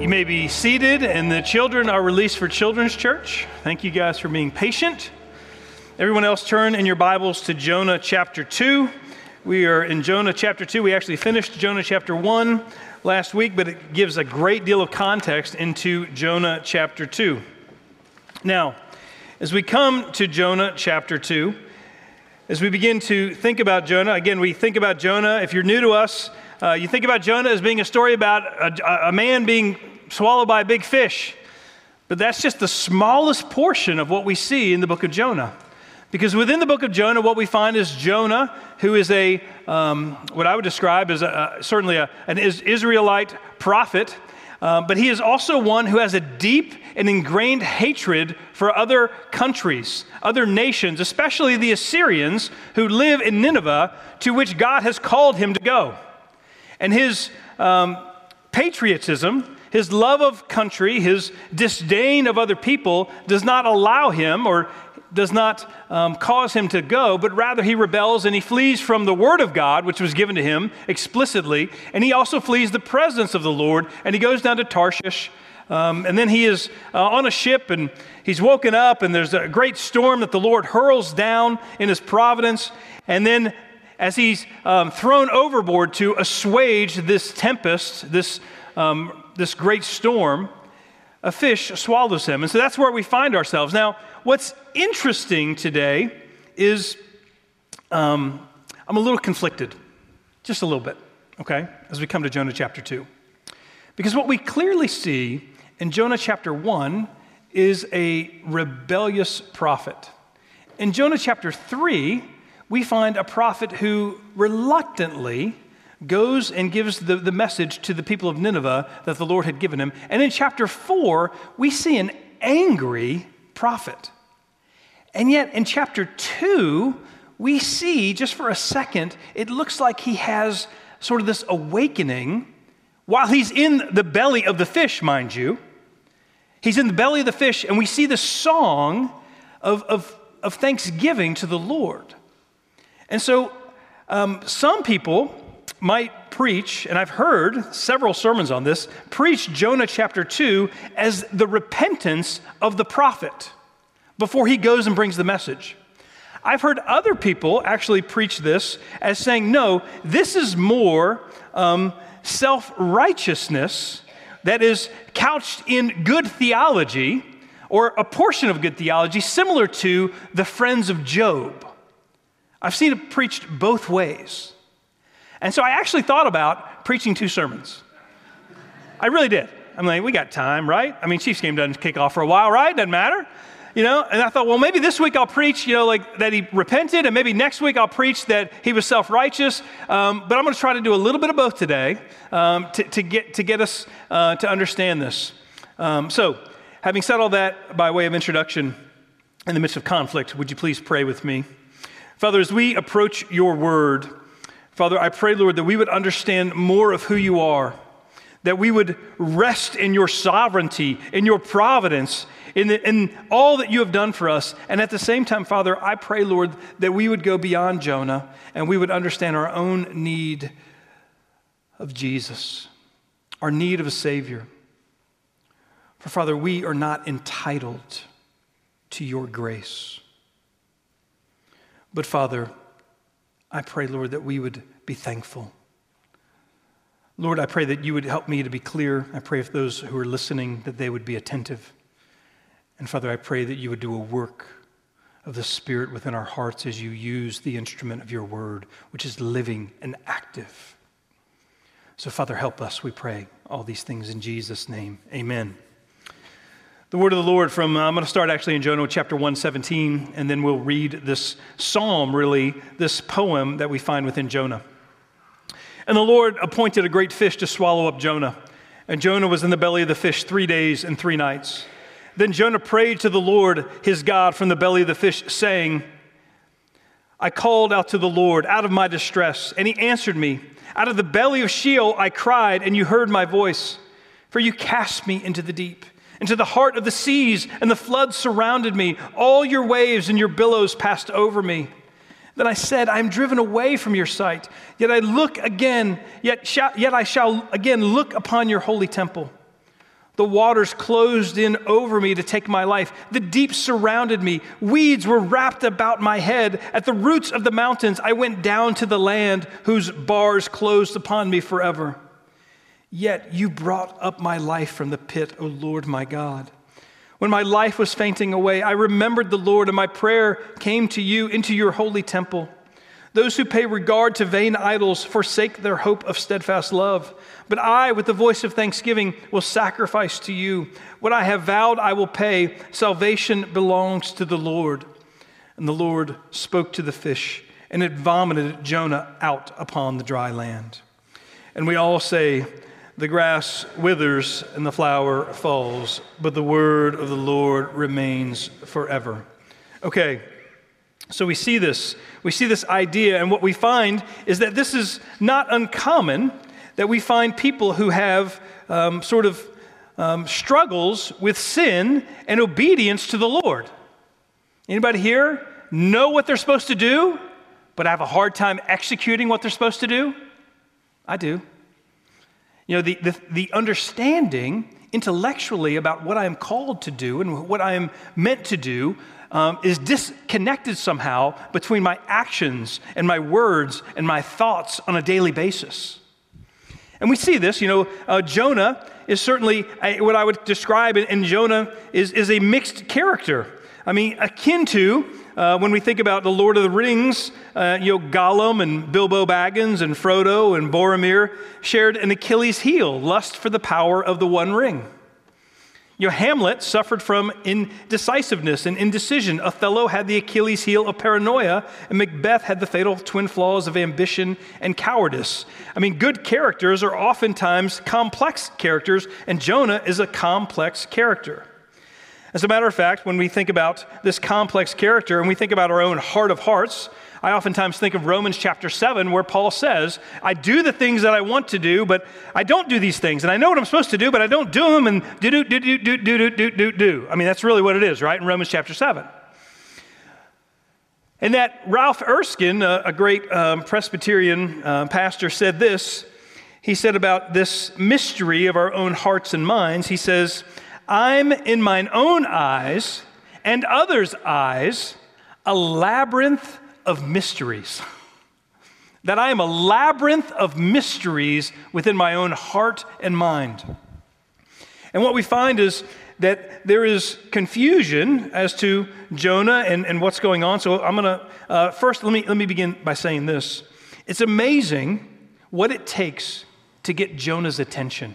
You may be seated, and the children are released for Children's Church. Thank you guys for being patient. Everyone else, turn in your Bibles to Jonah chapter 2. We are in Jonah chapter 2. We actually finished Jonah chapter 1 last week, but it gives a great deal of context into Jonah chapter 2. Now, as we come to Jonah chapter 2, as we begin to think about Jonah, again, we think about Jonah. If you're new to us, you think about Jonah as being a story about a man being swallowed by a big fish. But that's just the smallest portion of what we see in the book of Jonah. Because within the book of Jonah, what we find is Jonah, who is what I would describe as certainly an Israelite prophet, but he is also one who has a deep and ingrained hatred for other countries, other nations, especially the Assyrians who live in Nineveh, to which God has called him to go. And his patriotism, his love of country, his disdain of other people does not allow him or does not cause him to go, but rather he rebels and he flees from the word of God, which was given to him explicitly, and he also flees the presence of the Lord, and he goes down to Tarshish, and then he is on a ship, and he's woken up, and there's a great storm that the Lord hurls down in his providence, and then as he's thrown overboard to assuage this tempest, this great storm, a fish swallows him. And so that's where we find ourselves. Now, what's interesting today is I'm a little conflicted, just a little bit, okay, as we come to Jonah chapter 2. Because what we clearly see in Jonah chapter 1 is a rebellious prophet. In Jonah chapter 3, we find a prophet who reluctantly goes and gives the message to the people of Nineveh that the Lord had given him. And in chapter 4, we see an angry prophet. And yet in chapter 2, we see, just for a second, it looks like he has sort of this awakening while he's in the belly of the fish, mind you. He's in the belly of the fish, and we see the song of thanksgiving to the Lord. And so some people might preach, and I've heard several sermons on this, preach Jonah chapter 2 as the repentance of the prophet before he goes and brings the message. I've heard other people actually preach this as saying, no, this is more self-righteousness that is couched in good theology, or a portion of good theology similar to the friends of Job. I've seen it preached both ways. And so I actually thought about preaching 2 sermons. I really did. I'm like, we got time, right? I mean, Chiefs game doesn't kick off for a while, right? Doesn't matter, And I thought, well, maybe this week I'll preach, like that he repented, and maybe next week I'll preach that he was self-righteous. But I'm going to try to do a little bit of both today to get us to understand this. So, having said all that by way of introduction, in the midst of conflict, would you please pray with me? Father, as we approach your word, Father, I pray, Lord, that we would understand more of who you are, that we would rest in your sovereignty, in your providence, in all that you have done for us. And at the same time, Father, I pray, Lord, that we would go beyond Jonah and we would understand our own need of Jesus, our need of a Savior. For, Father, we are not entitled to your grace. But, Father, I pray, Lord, that we would be thankful. Lord, I pray that you would help me to be clear. I pray for those who are listening that they would be attentive. And Father, I pray that you would do a work of the Spirit within our hearts as you use the instrument of your word, which is living and active. So Father, help us, we pray all these things in Jesus' name. Amen. The word of the Lord from, I'm going to start actually in Jonah chapter 1:17, and then we'll read this psalm, really, this poem that we find within Jonah. And the Lord appointed a great fish to swallow up Jonah. And Jonah was in the belly of the fish 3 days and 3 nights. Then Jonah prayed to the Lord his God from the belly of the fish, saying, I called out to the Lord out of my distress, and he answered me. Out of the belly of Sheol I cried, and you heard my voice. For you cast me into the deep, into the heart of the seas, and the floods surrounded me. All your waves and your billows passed over me. Then I said, I am driven away from your sight. Yet I shall again look upon your holy temple. The waters closed in over me to take my life. The deep surrounded me. Weeds were wrapped about my head. At the roots of the mountains, I went down to the land whose bars closed upon me forever. Yet you brought up my life from the pit, O Lord my God. When my life was fainting away, I remembered the Lord, and my prayer came to you into your holy temple. Those who pay regard to vain idols forsake their hope of steadfast love. But I, with the voice of thanksgiving, will sacrifice to you. What I have vowed, I will pay. Salvation belongs to the Lord. And the Lord spoke to the fish, and it vomited Jonah out upon the dry land. And we all say, the grass withers and the flower falls, but the word of the Lord remains forever. Okay. So we see this idea, and what we find is that this is not uncommon, that we find people who have struggles with sin and obedience to the Lord. Anybody here know what they're supposed to do, but have a hard time executing what they're supposed to do? I do. You know, the understanding intellectually about what I am called to do and what I am meant to do is disconnected somehow between my actions and my words and my thoughts on a daily basis. And we see this, Jonah is certainly what I would describe in Jonah is a mixed character. I mean, akin to when we think about the Lord of the Rings, Gollum and Bilbo Baggins and Frodo and Boromir shared an Achilles heel, lust for the power of the One Ring. Hamlet suffered from indecisiveness and indecision. Othello had the Achilles heel of paranoia, and Macbeth had the fatal twin flaws of ambition and cowardice. I mean, good characters are oftentimes complex characters, and Jonah is a complex character. As a matter of fact, when we think about this complex character and we think about our own heart of hearts, I oftentimes think of Romans chapter 7, where Paul says, I do the things that I want to do, but I don't do these things. And I know what I'm supposed to do, but I don't do them, and do. I mean, that's really what it is, right, in Romans chapter 7. And that Ralph Erskine, a great Presbyterian pastor, said this. He said about this mystery of our own hearts and minds, he says, I'm in mine own eyes and others' eyes a labyrinth of mysteries. That I am a labyrinth of mysteries within my own heart and mind. And what we find is that there is confusion as to Jonah and what's going on. So I'm going to, first let me begin by saying this. It's amazing what it takes to get Jonah's attention.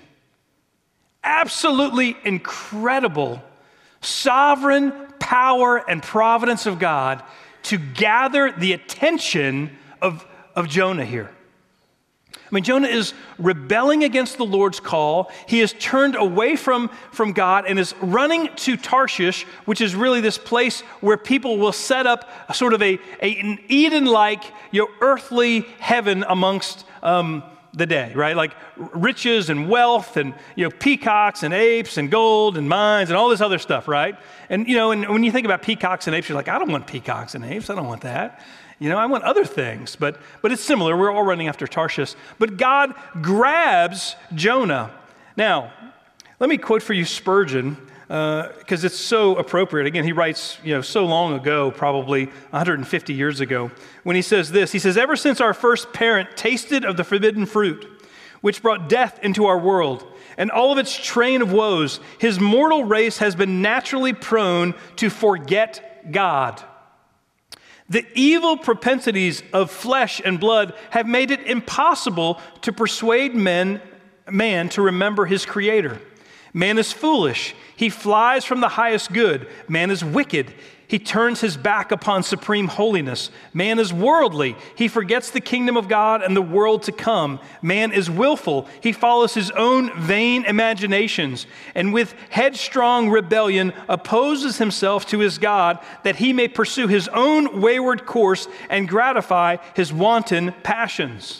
Absolutely incredible sovereign power and providence of God to gather the attention of Jonah here. I mean, Jonah is rebelling against the Lord's call. He has turned away from God and is running to Tarshish, which is really this place where people will set up a sort of an Eden-like, earthly heaven amongst the day, right? Like riches and wealth and, peacocks and apes and gold and mines and all this other stuff, right? And, and when you think about peacocks and apes, you're like, I don't want peacocks and apes. I don't want that. I want other things. But it's similar. We're all running after Tarshish. But God grabs Jonah. Now, let me quote for you Spurgeon, because it's so appropriate. Again, he writes, so long ago, probably 150 years ago, when he says this. He says, ever since our first parent tasted of the forbidden fruit, which brought death into our world, and all of its train of woes, his mortal race has been naturally prone to forget God. The evil propensities of flesh and blood have made it impossible to persuade man to remember his Creator. Man is foolish. He flies from the highest good. Man is wicked. He turns his back upon supreme holiness. Man is worldly. He forgets the kingdom of God and the world to come. Man is willful. He follows his own vain imaginations, and with headstrong rebellion opposes himself to his God, that he may pursue his own wayward course and gratify his wanton passions.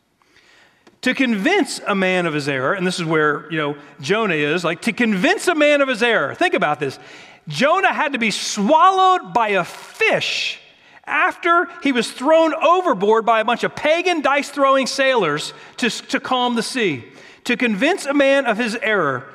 To convince a man of his error, and this is where, Jonah is, to convince a man of his error, think about this. Jonah had to be swallowed by a fish after he was thrown overboard by a bunch of pagan dice-throwing sailors to calm the sea. To convince a man of his error,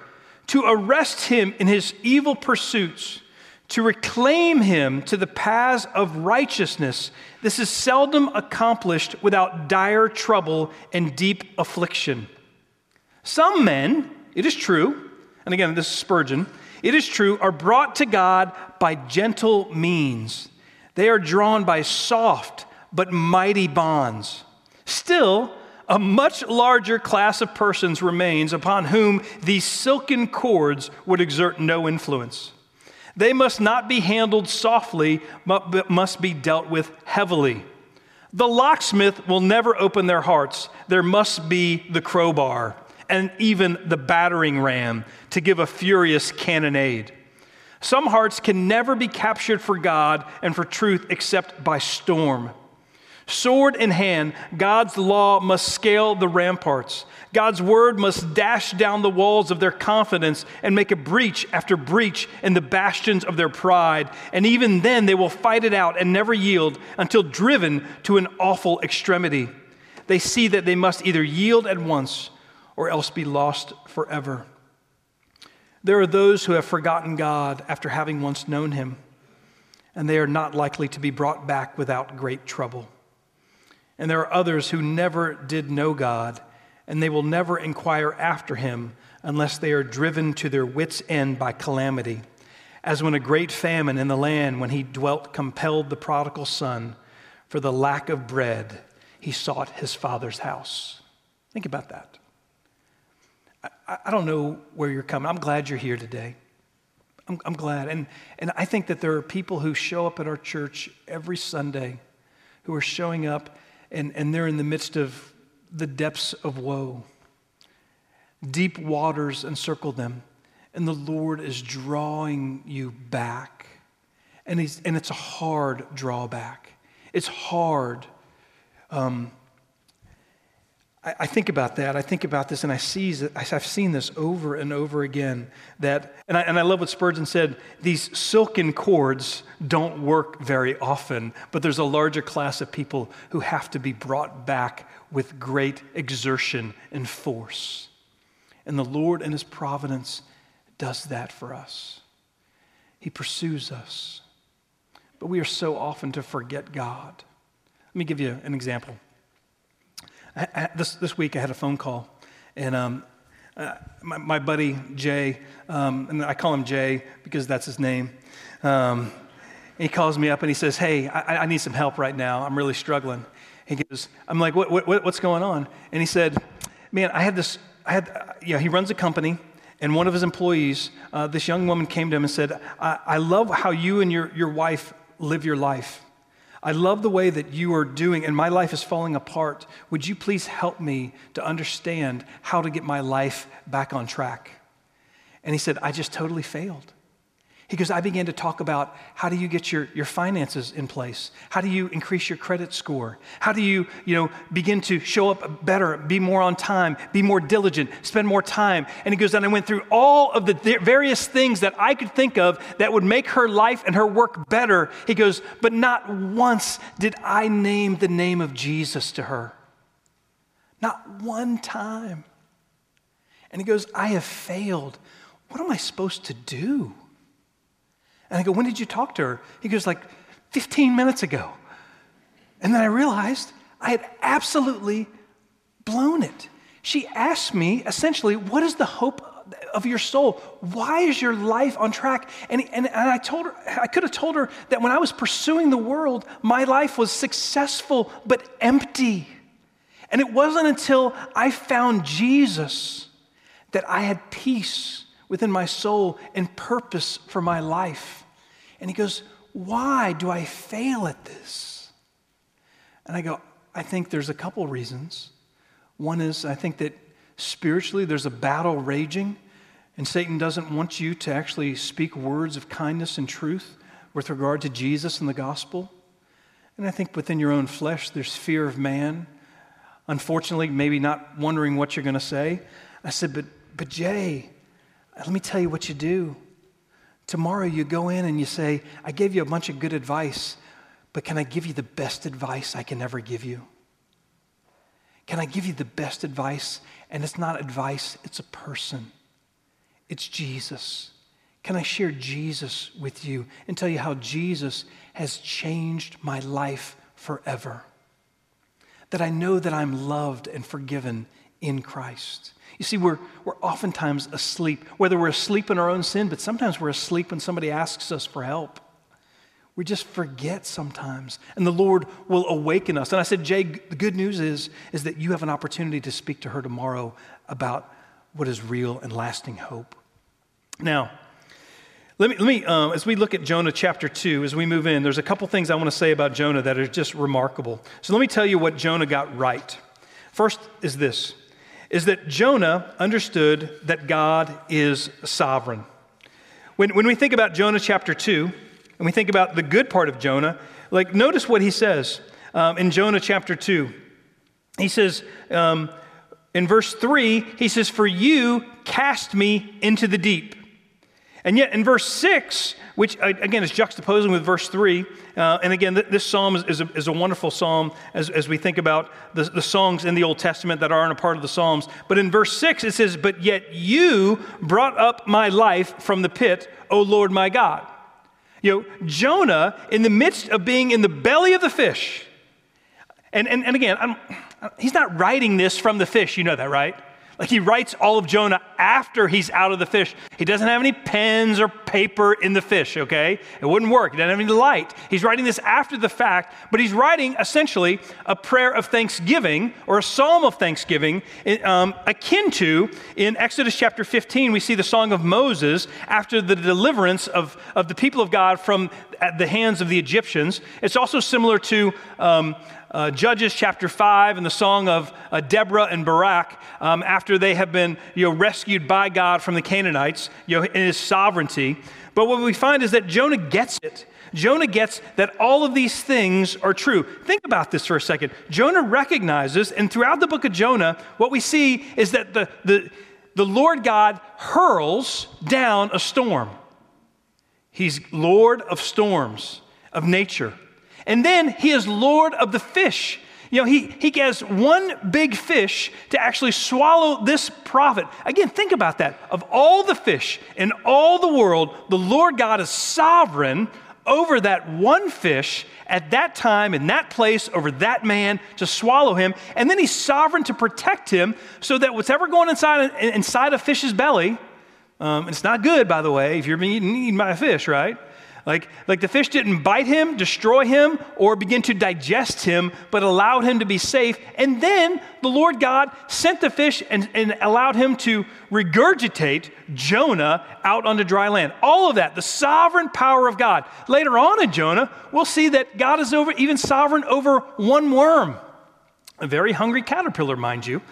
to arrest him in his evil pursuits, to reclaim him to the paths of righteousness. This is seldom accomplished without dire trouble and deep affliction. Some men, it is true, and again, this is Spurgeon, it is true, are brought to God by gentle means. They are drawn by soft but mighty bonds. Still, a much larger class of persons remains upon whom these silken cords would exert no influence. They must not be handled softly, but must be dealt with heavily. The locksmith will never open their hearts. There must be the crowbar and even the battering ram to give a furious cannonade. Some hearts can never be captured for God and for truth except by storm. Sword in hand, God's law must scale the ramparts. God's word must dash down the walls of their confidence and make a breach after breach in the bastions of their pride. And even then they will fight it out and never yield until driven to an awful extremity. They see that they must either yield at once or else be lost forever. There are those who have forgotten God after having once known him, and they are not likely to be brought back without great trouble. And there are others who never did know God, and they will never inquire after him unless they are driven to their wits' end by calamity, as when a great famine in the land when he dwelt compelled the prodigal son. For the lack of bread, he sought his father's house. Think about that. I don't know where you're coming. I'm glad you're here today. I'm glad. And I think that there are people who show up at our church every Sunday who are showing up and they're in the midst of the depths of woe. Deep waters encircle them, and the Lord is drawing you back. And it's a hard drawback. It's hard. I think about that. I think about this, and I've seen this over and over again. And I love what Spurgeon said. These silken cords don't work very often, but there's a larger class of people who have to be brought back with great exertion and force. And the Lord in his providence does that for us. He pursues us. But we are so often to forget God. Let me give you an example. This week I had a phone call, and my buddy Jay, and I call him Jay because that's his name, he calls me up and he says, "Hey, I need some help right now. I'm really struggling." I'm like, what's going on? And he said, "Man, he runs a company, and one of his employees, this young woman came to him and said, I love how you and your wife live your life. I love the way that you are doing, and my life is falling apart. Would you please help me to understand how to get my life back on track?" And he said, "I just totally failed." He goes, "I began to talk about how do you get your finances in place? How do you increase your credit score? How do you begin to show up better, be more on time, be more diligent, spend more time?" And he goes, and I went through all of the various things that I could think of that would make her life and her work better. He goes, but not once did I name the name of Jesus to her. Not one time. And he goes, "I have failed. What am I supposed to do?" And I go, "When did you talk to her?" He goes, "Like 15 minutes ago." And then I realized I had absolutely blown it. She asked me, essentially, what is the hope of your soul? Why is your life on track? And I told her, I could have told her that when I was pursuing the world, my life was successful but empty. And it wasn't until I found Jesus that I had peace within my soul and purpose for my life. And he goes, "Why do I fail at this?" And I go, I think there's a couple reasons. One is I think that spiritually there's a battle raging, and Satan doesn't want you to actually speak words of kindness and truth with regard to Jesus and the gospel. And I think within your own flesh there's fear of man. Unfortunately, maybe not wondering what you're going to say. I said, but Jay, let me tell you what you do. Tomorrow you go in and you say, "I gave you a bunch of good advice, but can I give you the best advice I can ever give you? Can I give you the best advice?" And it's not advice, it's a person. It's Jesus. Can I share Jesus with you and tell you how Jesus has changed my life forever? That I know that I'm loved and forgiven in Christ. You see, we're oftentimes asleep, whether we're asleep in our own sin, but sometimes we're asleep when somebody asks us for help. We just forget sometimes, and the Lord will awaken us. And I said, Jay, the good news is that you have an opportunity to speak to her tomorrow about what is real and lasting hope. Now, let me as we look at Jonah chapter 2, as we move in, there's a couple things I want to say about Jonah that are just remarkable. So let me tell you what Jonah got right. First is this, is that Jonah understood that God is sovereign. When we think about Jonah chapter 2, and we think about the good part of Jonah, like notice what he says in Jonah chapter 2. He says, in verse 3, he says, "For you cast me into the deep." And yet in verse 6, which again is juxtaposing with verse 3, and again, this psalm is a wonderful psalm as we think about the songs in the Old Testament that aren't a part of the Psalms. But in verse 6, it says, "But yet you brought up my life from the pit, O Lord my God." You know, Jonah, in the midst of being in the belly of the fish, and again, he's not writing this from the fish, you know that, right? Like he writes all of Jonah after he's out of the fish. He doesn't have any pens or paper in the fish, okay? It wouldn't work. He doesn't have any light. He's writing this after the fact, but he's writing essentially a prayer of thanksgiving or a psalm of thanksgiving akin to, in Exodus chapter 15, we see the Song of Moses after the deliverance of the people of God from at the hands of the Egyptians. It's also similar to Judges chapter 5 and the song of Deborah and Barak after they have been rescued by God from the Canaanites in his sovereignty. But what we find is that Jonah gets it. Jonah gets that all of these things are true. Think about this for a second. Jonah recognizes, and throughout the book of Jonah, what we see is that the Lord God hurls down a storm. He's Lord of storms, of nature. And then he is Lord of the fish. He gets one big fish to actually swallow this prophet. Again, think about that. Of all the fish in all the world, the Lord God is sovereign over that one fish at that time, in that place, over that man to swallow him. And then he's sovereign to protect him so that whatever going inside a fish's belly, it's not good, by the way, if you're being eaten by a fish, right? Like the fish didn't bite him, destroy him, or begin to digest him, but allowed him to be safe. And then the Lord God sent the fish and allowed him to regurgitate Jonah out onto dry land. All of that, the sovereign power of God. Later on in Jonah, we'll see that God is even sovereign over one worm, a very hungry caterpillar, mind you,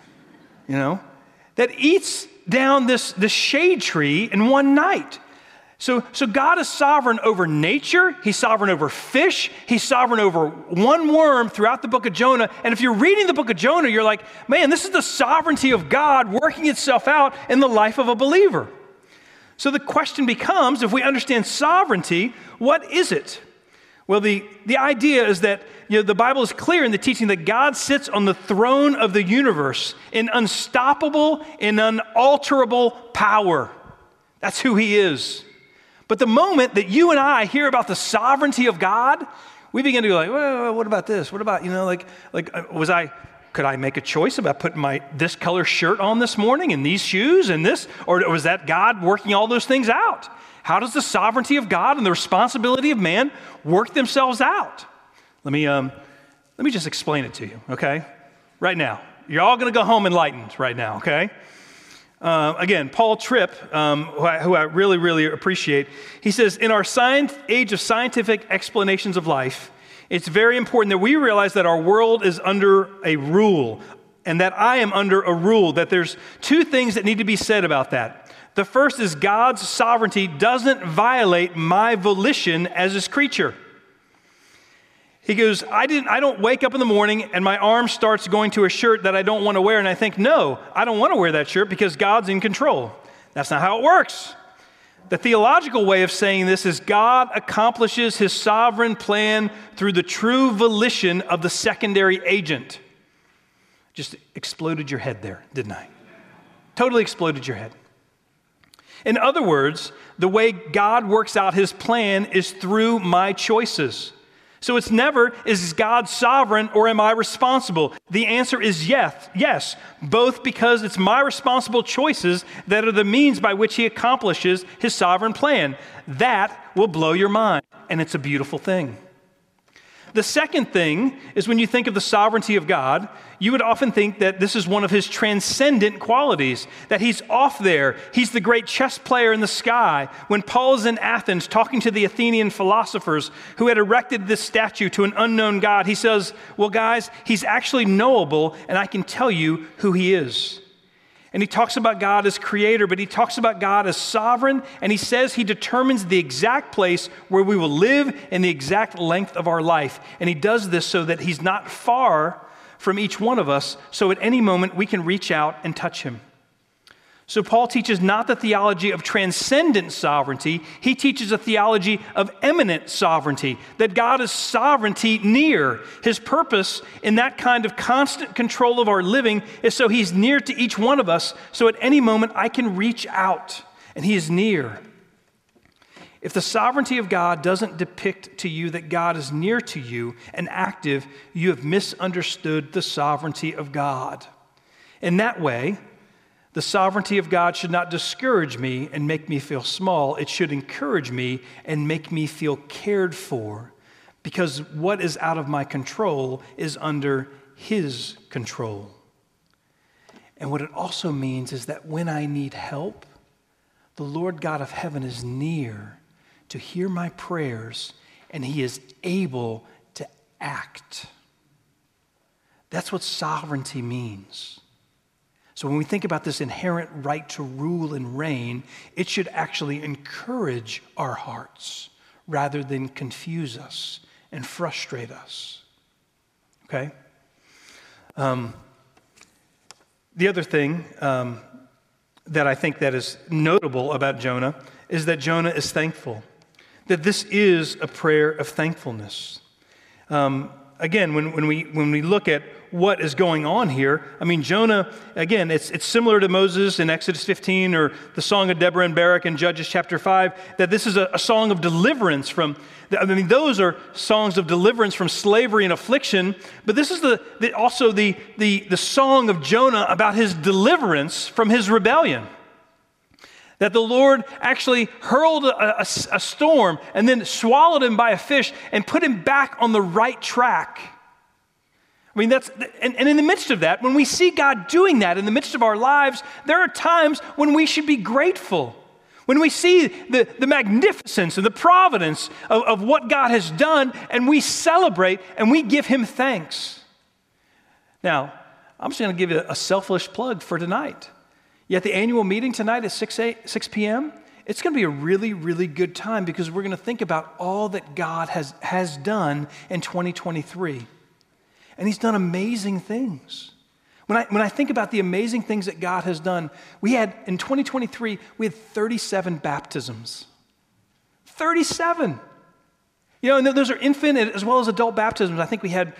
that eats down this shade tree in one night. So God is sovereign over nature. He's sovereign over fish. He's sovereign over one worm throughout the book of Jonah. And if you're reading the book of Jonah, you're like, man, this is the sovereignty of God working itself out in the life of a believer. So the question becomes, if we understand sovereignty, what is it? Well, the idea is that the Bible is clear in the teaching that God sits on the throne of the universe in unstoppable and unalterable power. That's who he is. But the moment that you and I hear about the sovereignty of God, we begin to go like, well, what about this? What about, could I make a choice about putting this color shirt on this morning and these shoes and this? Or was that God working all those things out? How does the sovereignty of God and the responsibility of man work themselves out? Let me just explain it to you, okay? Right now. You're all going to go home enlightened right now, okay? Again, Paul Tripp, who I really, really appreciate, he says, in our age of scientific explanations of life, it's very important that we realize that our world is under a rule and that I am under a rule, that there's two things that need to be said about that. The first is God's sovereignty doesn't violate my volition as his creature. He goes, I don't wake up in the morning and my arm starts going to a shirt that I don't want to wear, and I think, no, I don't want to wear that shirt because God's in control. That's not how it works. The theological way of saying this is God accomplishes his sovereign plan through the true volition of the secondary agent. Just exploded your head there, didn't I? Totally exploded your head. In other words, the way God works out his plan is through my choices. So it's never, is God sovereign or am I responsible? The answer is yes, both because it's my responsible choices that are the means by which he accomplishes his sovereign plan. That will blow your mind, and it's a beautiful thing. The second thing is when you think of the sovereignty of God, you would often think that this is one of his transcendent qualities, that he's off there. He's the great chess player in the sky. When Paul is in Athens talking to the Athenian philosophers who had erected this statue to an unknown God, he says, well, guys, he's actually knowable, and I can tell you who he is. And he talks about God as creator, but he talks about God as sovereign, and he says he determines the exact place where we will live and the exact length of our life. And he does this so that he's not far from each one of us, so at any moment we can reach out and touch him. So Paul teaches not the theology of transcendent sovereignty, he teaches a theology of immanent sovereignty, that God is sovereignty near. His purpose in that kind of constant control of our living is so he's near to each one of us, so at any moment I can reach out and he is near. If the sovereignty of God doesn't depict to you that God is near to you and active, you have misunderstood the sovereignty of God. In that way, the sovereignty of God should not discourage me and make me feel small. It should encourage me and make me feel cared for, because what is out of my control is under his control. And what it also means is that when I need help, the Lord God of heaven is near to hear my prayers, and he is able to act. That's what sovereignty means. So when we think about this inherent right to rule and reign, it should actually encourage our hearts rather than confuse us and frustrate us. Okay? The other thing that I think that is notable about Jonah is that Jonah is thankful, that this is a prayer of thankfulness. Again, when we look at what is going on here, I mean, Jonah, again, it's similar to Moses in Exodus 15 or the Song of Deborah and Barak in Judges chapter 5, that this is a song of deliverance from, I mean, those are songs of deliverance from slavery and affliction, but this is also the song of Jonah about his deliverance from his rebellion. That the Lord actually hurled a storm and then swallowed him by a fish and put him back on the right track. I mean, and in the midst of that, when we see God doing that in the midst of our lives, there are times when we should be grateful. When we see the magnificence and the providence of what God has done, and we celebrate and we give him thanks. Now, I'm just going to give you a selfish plug for tonight. At the annual meeting tonight at 6 p.m., it's going to be a really, really good time because we're going to think about all that God has done in 2023. And he's done amazing things. When I think about the amazing things that God has done, in 2023, we had 37 baptisms. 37. And those are infant as well as adult baptisms. I think we had,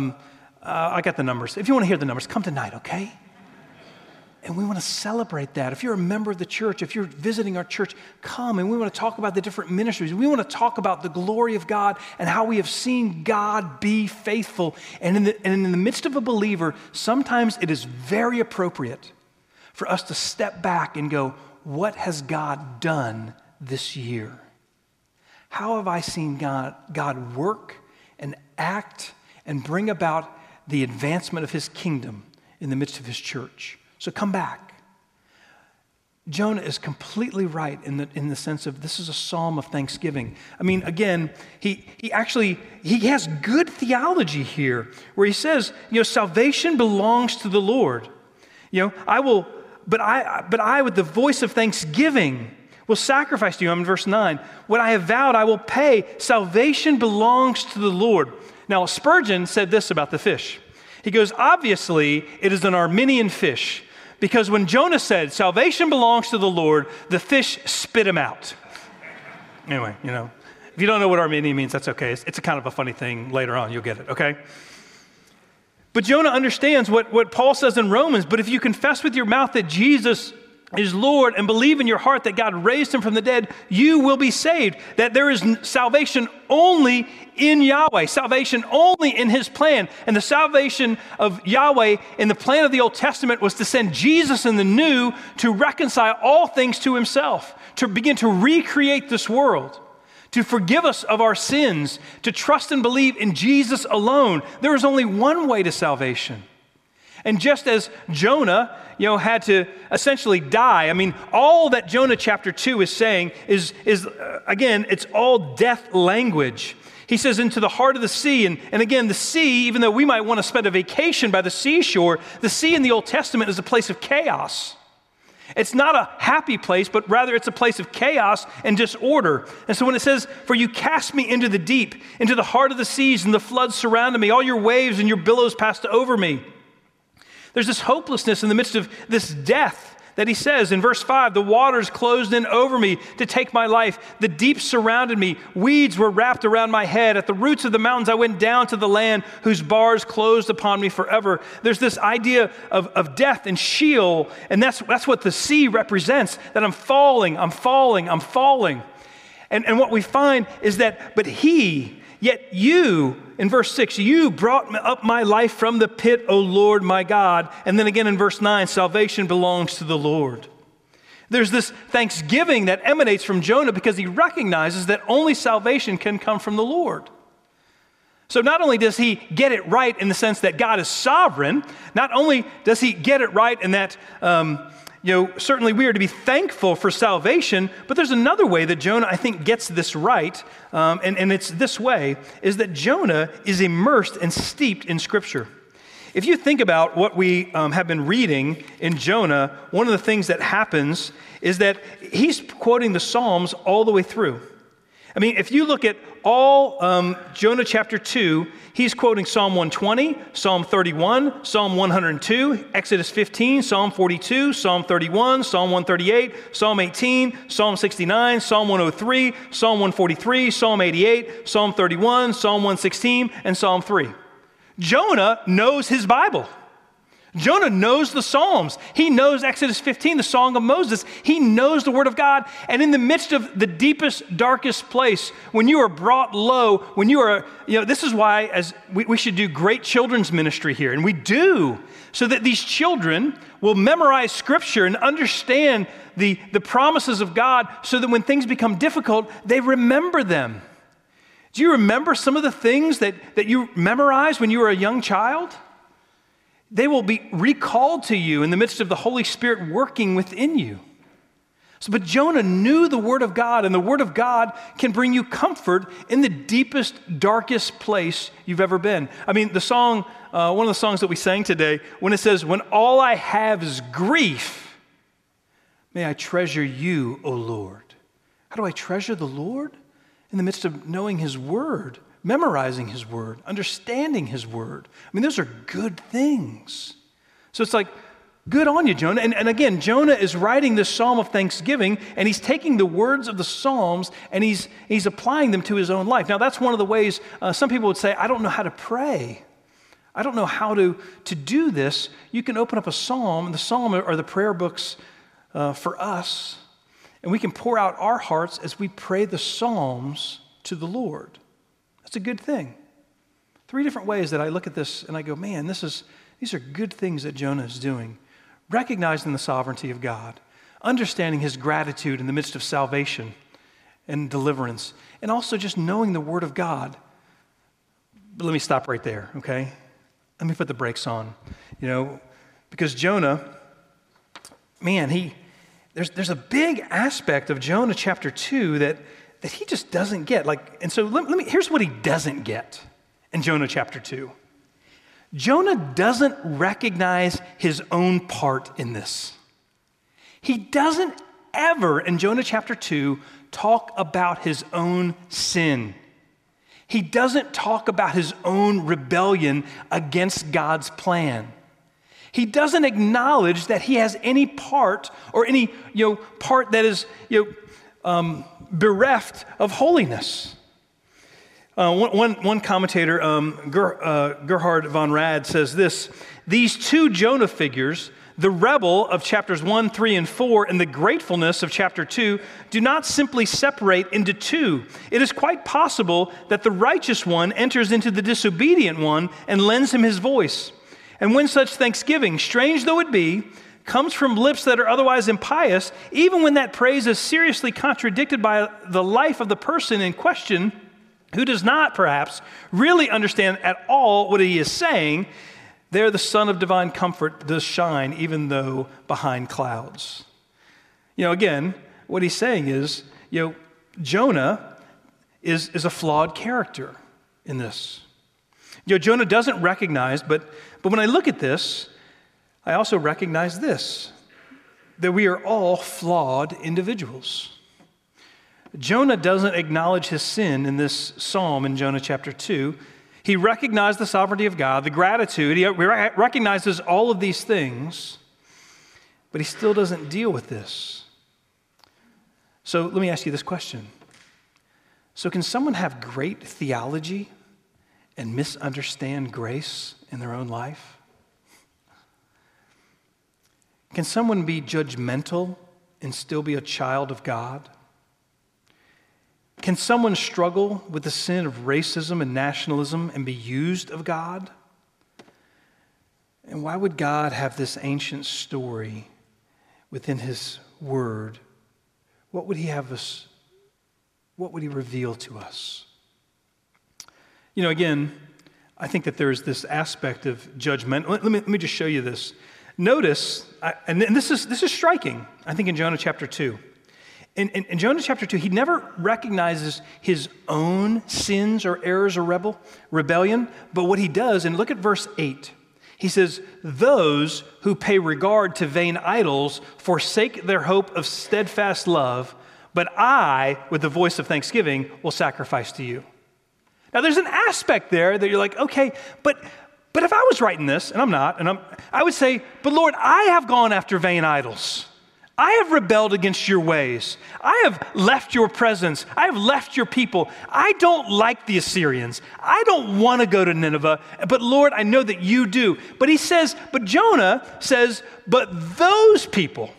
I got the numbers. If you want to hear the numbers, come tonight, okay? And we want to celebrate that. If you're a member of the church, if you're visiting our church, come, and we want to talk about the different ministries. We want to talk about the glory of God and how we have seen God be faithful. And in the midst of a believer, sometimes it is very appropriate for us to step back and go, what has God done this year? How have I seen God work and act and bring about the advancement of his kingdom in the midst of his church? So come back. Jonah is completely right in the sense of this is a psalm of thanksgiving. I mean, again, he has good theology here where he says, salvation belongs to the Lord. But I with the voice of thanksgiving will sacrifice to you. I'm in verse 9. What I have vowed, I will pay. Salvation belongs to the Lord. Now, Spurgeon said this about the fish. He goes, obviously, it is an Arminian fish. Because when Jonah said, salvation belongs to the Lord, the fish spit him out. Anyway, if you don't know what Arminian means, that's okay. It's a kind of a funny thing. Later on, you'll get it, okay? But Jonah understands what Paul says in Romans, but if you confess with your mouth that Jesus is Lord and believe in your heart that God raised him from the dead, you will be saved. That there is salvation only in Yahweh, salvation only in his plan. And the salvation of Yahweh in the plan of the Old Testament was to send Jesus in the new to reconcile all things to himself, to begin to recreate this world, to forgive us of our sins, to trust and believe in Jesus alone. There is only one way to salvation. And just as Jonah, had to essentially die, all that Jonah chapter 2 is saying is again, it's all death language. He says, into the heart of the sea. And again, the sea, even though we might want to spend a vacation by the seashore, the sea in the Old Testament is a place of chaos. It's not a happy place, but rather it's a place of chaos and disorder. And so when it says, for you cast me into the deep, into the heart of the seas, and the floods surrounded me, all your waves and your billows passed over me. There's this hopelessness in the midst of this death that he says in verse 5, the waters closed in over me to take my life. The deep surrounded me. Weeds were wrapped around my head. At the roots of the mountains, I went down to the land whose bars closed upon me forever. There's this idea of death and Sheol, and that's what the sea represents, that I'm falling. And what we find is that, but yet you, in verse 6, you brought up my life from the pit, O Lord my God. And then again in verse 9, salvation belongs to the Lord. There's this thanksgiving that emanates from Jonah because he recognizes that only salvation can come from the Lord. So not only does he get it right in the sense that God is sovereign, not only does he get it right in that certainly we are to be thankful for salvation, but there's another way that Jonah, I think, gets this right, and it's this way, is that Jonah is immersed and steeped in Scripture. If you think about what we have been reading in Jonah, one of the things that happens is that he's quoting the Psalms all the way through. If you look at all Jonah chapter 2, he's quoting Psalm 120, Psalm 31, Psalm 102, Exodus 15, Psalm 42, Psalm 31, Psalm 138, Psalm 18, Psalm 69, Psalm 103, Psalm 143, Psalm 88, Psalm 31, Psalm 116, and Psalm 3. Jonah knows his Bible. Jonah knows the Psalms. He knows Exodus 15, the Song of Moses. He knows the Word of God. And in the midst of the deepest, darkest place, when you are brought low, when you are, this is why as we should do great children's ministry here. And we do, so that these children will memorize Scripture and understand the promises of God so that when things become difficult, they remember them. Do you remember some of the things that you memorized when you were a young child? They will be recalled to you in the midst of the Holy Spirit working within you. But Jonah knew the Word of God, and the Word of God can bring you comfort in the deepest, darkest place you've ever been. The song, one of the songs that we sang today, when it says, when all I have is grief, may I treasure you, O Lord. How do I treasure the Lord? In the midst of knowing His Word, memorizing His Word, understanding His Word. Those are good things. So it's like, good on you, Jonah. And again, Jonah is writing this psalm of thanksgiving, and he's taking the words of the Psalms, and he's applying them to his own life. Now, that's one of the ways some people would say, I don't know how to pray. I don't know how to do this. You can open up a psalm, and the psalm are the prayer books for us, and we can pour out our hearts as we pray the Psalms to the Lord. That's a good thing. 3 different ways that I look at this and I go, man, these are good things that Jonah is doing. Recognizing the sovereignty of God, understanding His gratitude in the midst of salvation and deliverance, and also just knowing the Word of God. But let me stop right there, okay? Let me put the brakes on, because Jonah, man, there's a big aspect of Jonah chapter 2 that he just doesn't get. And so here's what he doesn't get in Jonah chapter 2. Jonah doesn't recognize his own part in this. He doesn't ever, in Jonah chapter 2, talk about his own sin. He doesn't talk about his own rebellion against God's plan. He doesn't acknowledge that he has any part or any part that is bereft of holiness. One commentator, Gerhard von Rad, says this: these two Jonah figures, The rebel of chapters 1, 3, and 4 and the gratefulness of chapter 2 do not simply separate into two. It is quite possible that the righteous one enters into the disobedient one and lends him his voice. And when such thanksgiving, strange though it be, comes from lips that are otherwise impious, even when that praise is seriously contradicted by the life of the person in question, who does not perhaps really understand at all what he is saying, there the sun of divine comfort does shine, even though behind clouds. Again, what he's saying is, Jonah is a flawed character in this. Jonah doesn't recognize, but when I look at this, I also recognize this, that we are all flawed individuals. Jonah doesn't acknowledge his sin in this psalm in Jonah chapter 2. He recognized the sovereignty of God, the gratitude. He recognizes all of these things, but he still doesn't deal with this. So let me ask you this question. So can someone have great theology and misunderstand grace in their own life? Can someone be judgmental and still be a child of God? Can someone struggle with the sin of racism and nationalism and be used of God? And why would God have this ancient story within his word? What would he reveal to us? Again, I think that there's this aspect of judgment. Let me just show you this. Notice, and this is striking, I think in Jonah chapter 2. In Jonah chapter 2, he never recognizes his own sins or errors or rebellion, but what he does, and look at verse 8, he says, "Those who pay regard to vain idols forsake their hope of steadfast love, but I, with the voice of thanksgiving, will sacrifice to you." Now there's an aspect there that you're like, okay, but if I was writing this, and I'm not, I would say, but Lord, I have gone after vain idols. I have rebelled against your ways. I have left your presence. I have left your people. I don't like the Assyrians. I don't want to go to Nineveh, but Lord, I know that you do. But Jonah says, but those people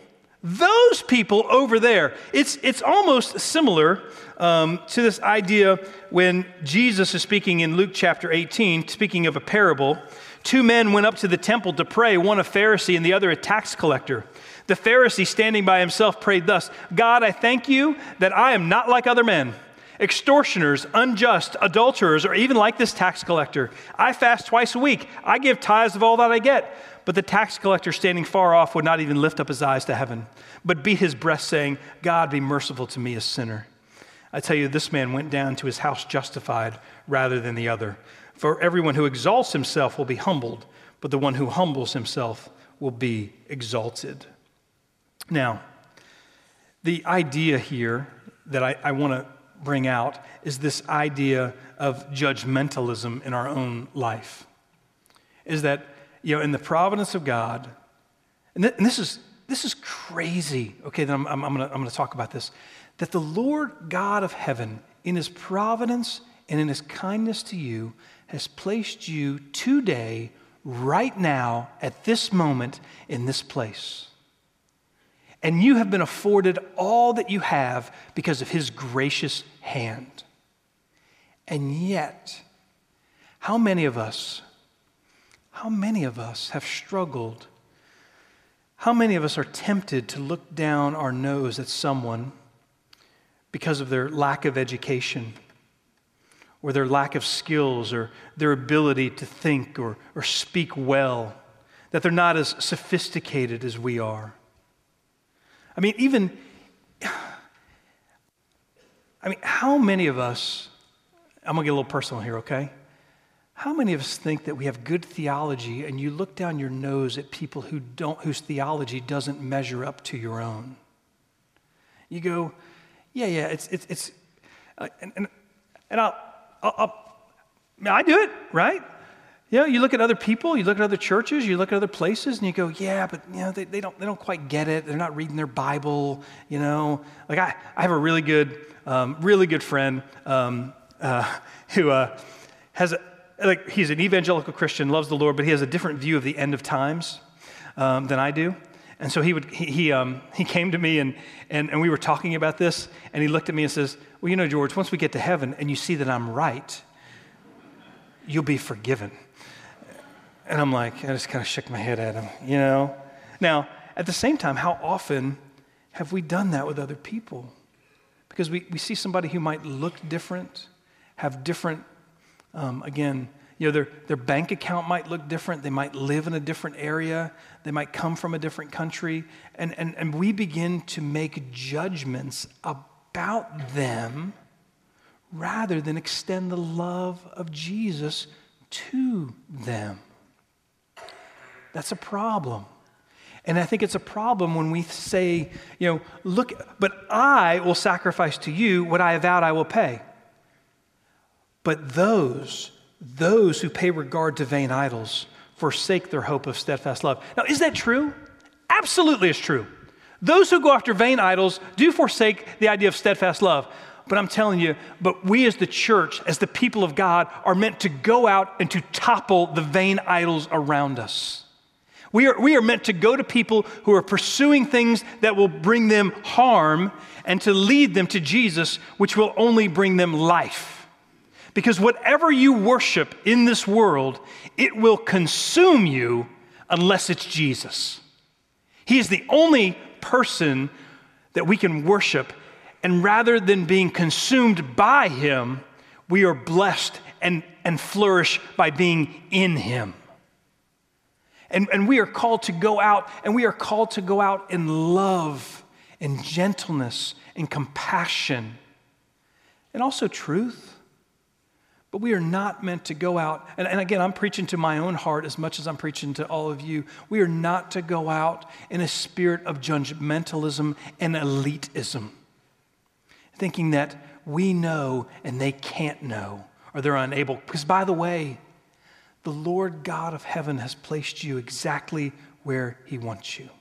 over there, it's almost similar to this idea when Jesus is speaking in Luke chapter 18, speaking of a parable. Two men went up to the temple to pray, one a Pharisee and the other a tax collector. The Pharisee, standing by himself, prayed thus, "God, I thank you that I am not like other men, extortioners, unjust, adulterers, or even like this tax collector. I fast twice a week. I give tithes of all that I get." But the tax collector, standing far off, would not even lift up his eyes to heaven, but beat his breast, saying, "God, be merciful to me, a sinner." I tell you, this man went down to his house justified rather than the other. For everyone who exalts himself will be humbled, but the one who humbles himself will be exalted. Now, the idea here that I want to bring out is this idea of judgmentalism in our own life. Is that, in the providence of God, and this is crazy, okay, then I'm going to talk about this, that the Lord God of heaven, in his providence and in his kindness to you, has placed you today, right now, at this moment, in this place. And you have been afforded all that you have because of his gracious hand. And yet, how many of us have struggled? How many of us are tempted to look down our nose at someone because of their lack of education, or their lack of skills, or their ability to think or speak well, that they're not as sophisticated as we are? How many of us, I'm going to get a little personal here, okay? How many of us think that we have good theology and you look down your nose at people whose theology doesn't measure up to your own? You go, it's I do it, right? You look at other people, you look at other churches, you look at other places, and you go, they don't quite get it. They're not reading their Bible, Like I have a really good friend who has he's an evangelical Christian, loves the Lord, but he has a different view of the end of times. than I do. And so he came to me and we were talking about this, and he looked at me and says, well, you know, George, once we get to heaven and you see that I'm right, you'll be forgiven. And I'm like, I just kind of shook my head at him, you know. Now, at the same time, how often have we done that with other people? Because we see somebody who might look different, have different, again, you know, their bank account might look different. They might live in a different area. They might come from a different country. And we begin to make judgments about them rather than extend the love of Jesus to them. That's a problem. And I think it's a problem when we say, you know, look, but I will sacrifice to you what I have vowed I will pay. But those who pay regard to vain idols forsake their hope of steadfast love. Now, is that true? Absolutely it's true. Those who go after vain idols do forsake the idea of steadfast love. But I'm telling you, but we as the church, as the people of God, are meant to go out and to topple the vain idols around us. We are meant to go to people who are pursuing things that will bring them harm and to lead them to Jesus, which will only bring them life. Because whatever you worship in this world, it will consume you unless it's Jesus. He is the only person that we can worship, and rather than being consumed by him, we are blessed and flourish by being in him. And we are called to go out, and we are called to go out in love and gentleness and compassion and also truth. But we are not meant to go out, and again, I'm preaching to my own heart as much as I'm preaching to all of you. We are not to go out in a spirit of judgmentalism and elitism, thinking that we know and they can't know, or they're unable. Because by the way, the Lord God of heaven has placed you exactly where he wants you. I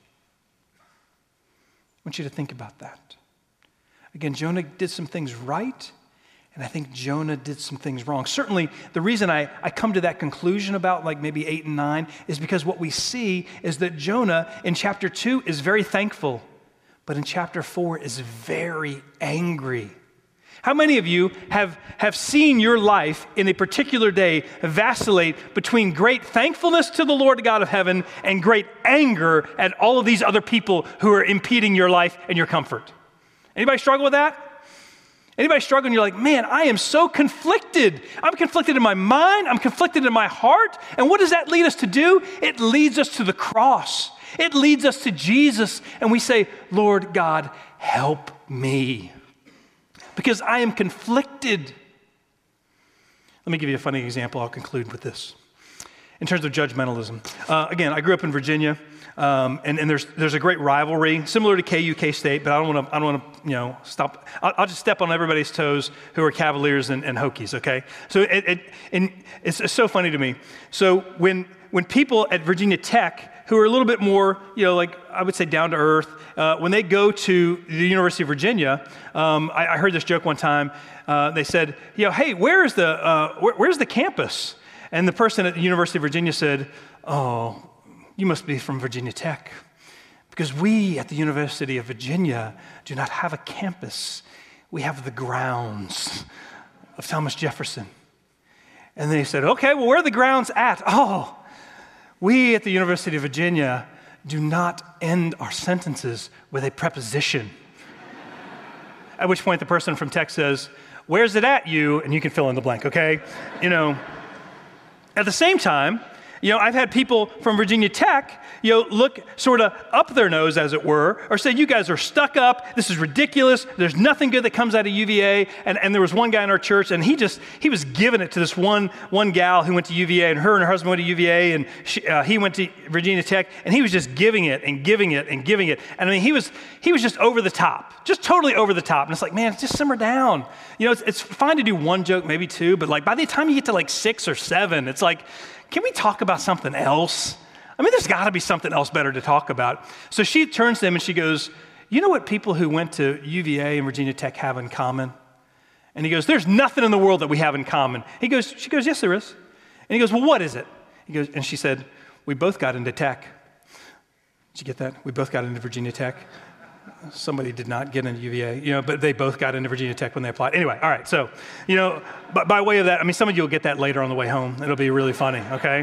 want you to think about that. Again, Jonah did some things right, and I think Jonah did some things wrong. Certainly, the reason I come to that conclusion about like maybe 8 and 9 is because what we see is that Jonah in chapter 2 is very thankful, but in chapter 4 is very angry. How many of you have seen your life in a particular day vacillate between great thankfulness to the Lord God of heaven and great anger at all of these other people who are impeding your life and your comfort? Anybody struggle with that? Anybody struggle and you're like, man, I am so conflicted. I'm conflicted in my mind. I'm conflicted in my heart. And what does that lead us to do? It leads us to the cross. It leads us to Jesus. And we say, Lord God, help me, because I am conflicted. Let me give you a funny example. I'll conclude with this. In terms of judgmentalism. Again, I grew up in Virginia, and there's a great rivalry, similar to KU, K-State, but I don't want to stop. I'll just step on everybody's toes who are Cavaliers and Hokies, okay? So it's so funny to me. So when people at Virginia Tech, who are a little bit more, like I would say down to earth, when they go to the University of Virginia, I heard this joke one time. They said, hey, where's the campus? And the person at the University of Virginia said, oh, you must be from Virginia Tech, because we at the University of Virginia do not have a campus. We have the grounds of Thomas Jefferson. And they said, okay, well, where are the grounds at? Oh, we at the University of Virginia do not end our sentences with a preposition. At which point the person from Tech says, where's it at, you? And you can fill in the blank, okay? At the same time, I've had people from Virginia Tech, look sort of up their nose, as it were, or say, you guys are stuck up. This is ridiculous. There's nothing good that comes out of UVA. And there was one guy in our church, and he was giving it to this one gal who went to UVA, and her husband went to UVA, and he went to Virginia Tech, and he was just giving it and giving it and giving it. And I mean, he was just over the top, just totally over the top. And it's like, man, just simmer down. It's fine to do one joke, maybe two, but like by the time you get to like 6 or 7, it's like, can we talk about something else? I mean, there's got to be something else better to talk about. So she turns to him and she goes, you know what people who went to UVA and Virginia Tech have in common? And he goes, there's nothing in the world that we have in common. She goes, yes, there is. And he goes, well, what is it? And she said, we both got into tech. Did you get that? We both got into Virginia Tech. Somebody did not get into UVA, but they both got into Virginia Tech when they applied. Anyway, all right, so, but by way of that, some of you will get that later on the way home. It'll be really funny, okay?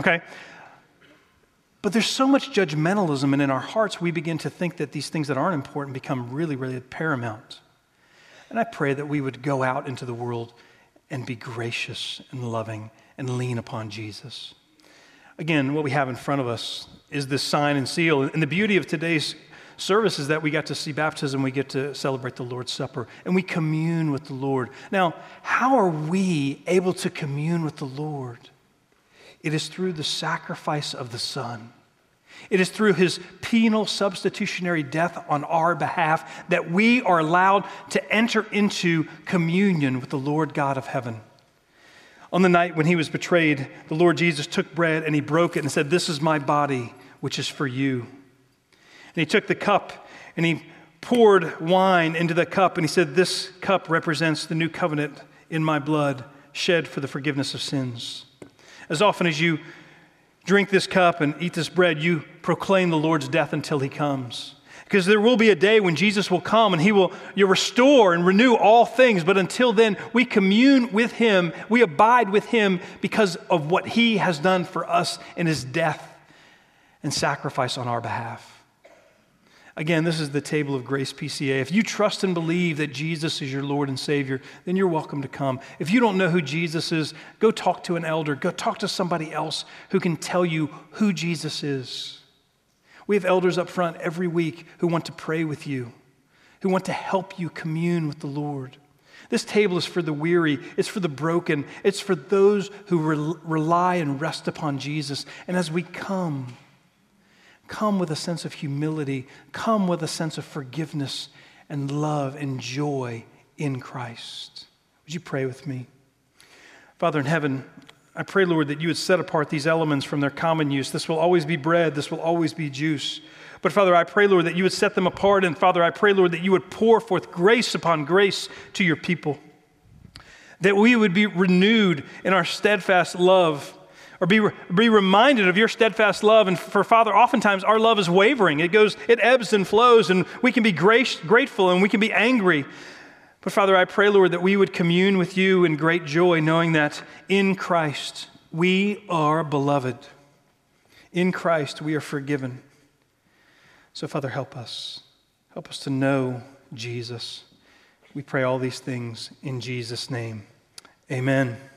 But there's so much judgmentalism, and in our hearts, we begin to think that these things that aren't important become really, really paramount. And I pray that we would go out into the world and be gracious and loving and lean upon Jesus. Again, what we have in front of us is this sign and seal. And the beauty of today's service is that we got to see baptism, we get to celebrate the Lord's Supper, and we commune with the Lord. Now, how are we able to commune with the Lord? It is through the sacrifice of the Son. It is through his penal substitutionary death on our behalf that we are allowed to enter into communion with the Lord God of heaven. On the night when he was betrayed, the Lord Jesus took bread and he broke it and said, "This is my body, which is for you." And he took the cup and he poured wine into the cup and he said, "This cup represents the new covenant in my blood, shed for the forgiveness of sins." As often as you drink this cup and eat this bread, you proclaim the Lord's death until he comes. Because there will be a day when Jesus will come and you'll restore and renew all things. But until then, we commune with him, we abide with him because of what he has done for us in his death and sacrifice on our behalf. Again, this is the table of Grace PCA. If you trust and believe that Jesus is your Lord and Savior, then you're welcome to come. If you don't know who Jesus is, go talk to an elder. Go talk to somebody else who can tell you who Jesus is. We have elders up front every week who want to pray with you, who want to help you commune with the Lord. This table is for the weary. It's for the broken. It's for those who rely and rest upon Jesus. And as we come with a sense of humility, come with a sense of forgiveness and love and joy in Christ. Would you pray with me? Father in heaven, I pray, Lord, that you would set apart these elements from their common use. This will always be bread. This will always be juice. But Father, I pray, Lord, that you would set them apart. And Father, I pray, Lord, that you would pour forth grace upon grace to your people. That we would be renewed in our steadfast love, or be reminded of your steadfast love. And for Father, oftentimes our love is wavering. It ebbs and flows, and we can be grateful and we can be angry. But Father, I pray, Lord, that we would commune with you in great joy, knowing that in Christ we are beloved. In Christ we are forgiven. So Father, help us. Help us to know Jesus. We pray all these things in Jesus' name. Amen.